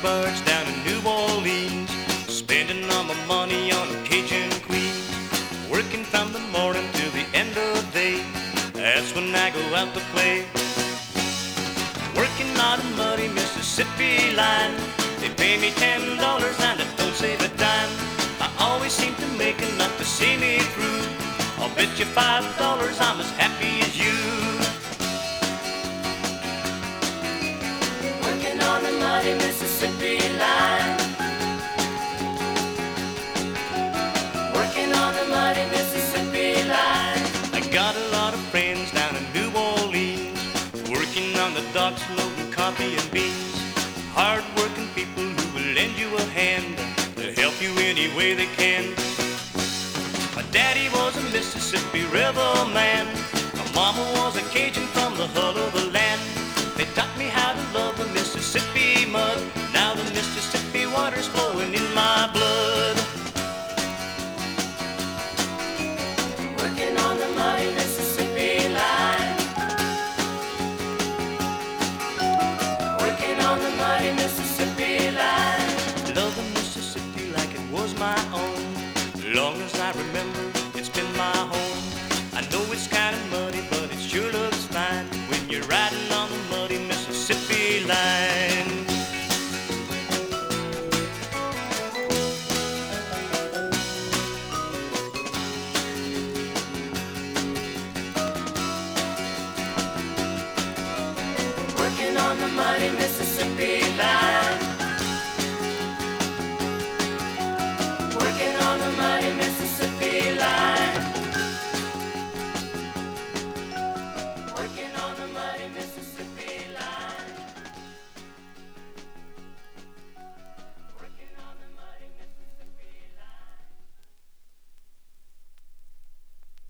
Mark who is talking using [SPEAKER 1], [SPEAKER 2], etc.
[SPEAKER 1] barge down in New Orleans, spending all my money on a Cajun queen. Working from the morning till the end of the day, that's when I go out to play. Working on a muddy Mississippi line, they pay me $10 and I don't save a dime. I always seem to make enough to see me through. I'll bet you $5 I'm as happy as you.
[SPEAKER 2] Working on the muddy Mississippi line. Working on the muddy Mississippi line.
[SPEAKER 1] I got a lot of friends down in New Orleans, working on the docks loading coffee and beans. Hard-working people who will lend you a hand to help you any way they can. My daddy was a Mississippi River man. My mama was a Cajun from the hull of the land. They taught me how to love the Mississippi mud. Now the Mississippi water's flowing in my blood.
[SPEAKER 2] Working on the muddy Mississippi line. Working on the muddy Mississippi line.
[SPEAKER 1] Loving Mississippi like it was my own. Long as I remember, it's been my home. I know it's kind of muddy, but it sure looks fine when you're riding on the muddy Mississippi line.
[SPEAKER 2] Working on the muddy Mississippi line.